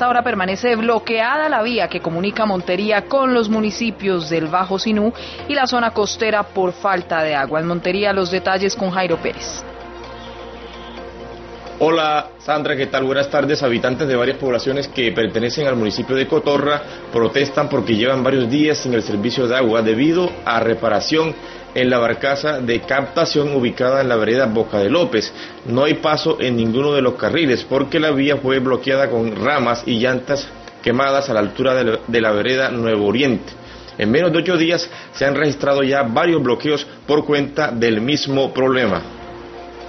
esta hora permanece bloqueada la vía que comunica Montería con los municipios del Bajo Sinú y la zona costera por falta de agua. En Montería los detalles con Jairo Pérez. Hola Sandra, ¿qué tal? Buenas tardes. Habitantes de varias poblaciones que pertenecen al municipio de Cotorra protestan porque llevan varios días sin el servicio de agua debido a reparación en la barcaza de captación ubicada en la vereda Boca de López. No hay paso en ninguno de los carriles porque la vía fue bloqueada con ramas y llantas quemadas a la altura de la vereda Nuevo Oriente. En menos de 8 días se han registrado ya varios bloqueos por cuenta del mismo problema.